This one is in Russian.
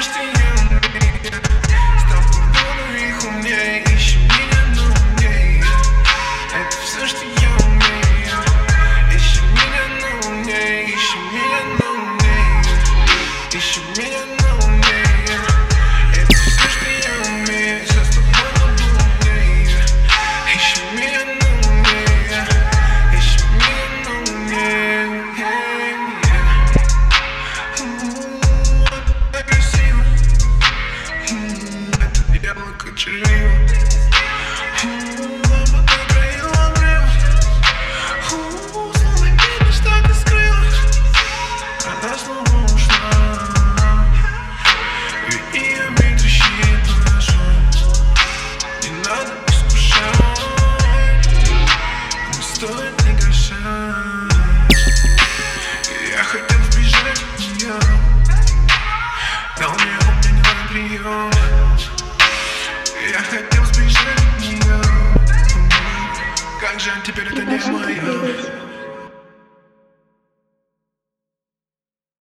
что я умею. С тобой буду их умнее. Ищи меня на умнее. Это все, что я умею. Ищи меня на умнее. Ищи меня на умнее. Ищи меня на умнее. Это все, что я умею. Все с тобой буду умнее. Ищи меня на умнее. Ищи меня на умнее. Это красиво. Это яблоко червиво. Стоит не гроша. Я хотел сбежать от нее, но у меня не надо прием. Я хотел сбежать от нее. Как же теперь это не мое.